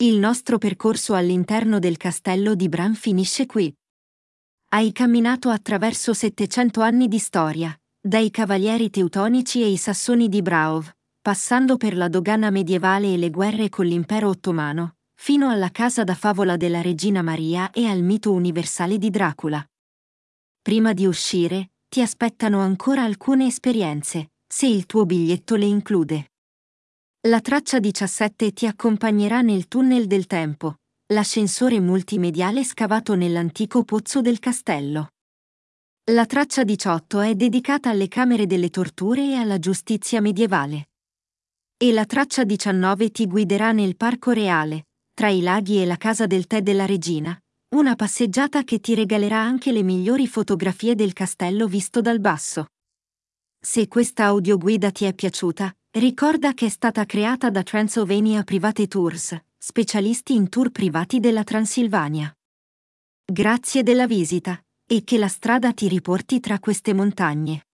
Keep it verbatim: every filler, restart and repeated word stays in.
Il nostro percorso all'interno del castello di Bran finisce qui. Hai camminato attraverso settecento anni di storia, dai cavalieri teutonici e i sassoni di Braov, passando per la dogana medievale e le guerre con l'impero ottomano, fino alla casa da favola della regina Maria e al mito universale di Dracula. Prima di uscire, ti aspettano ancora alcune esperienze, se il tuo biglietto le include. La traccia diciassette ti accompagnerà nel tunnel del tempo, l'ascensore multimediale scavato nell'antico pozzo del castello. La traccia diciotto è dedicata alle camere delle torture e alla giustizia medievale. E la traccia diciannove ti guiderà nel parco reale, tra i laghi e la casa del tè della regina, una passeggiata che ti regalerà anche le migliori fotografie del castello visto dal basso. Se questa audioguida ti è piaciuta, ricorda che è stata creata da Transylvania Private Tours, specialisti in tour privati della Transilvania. Grazie della visita, e che la strada ti riporti tra queste montagne.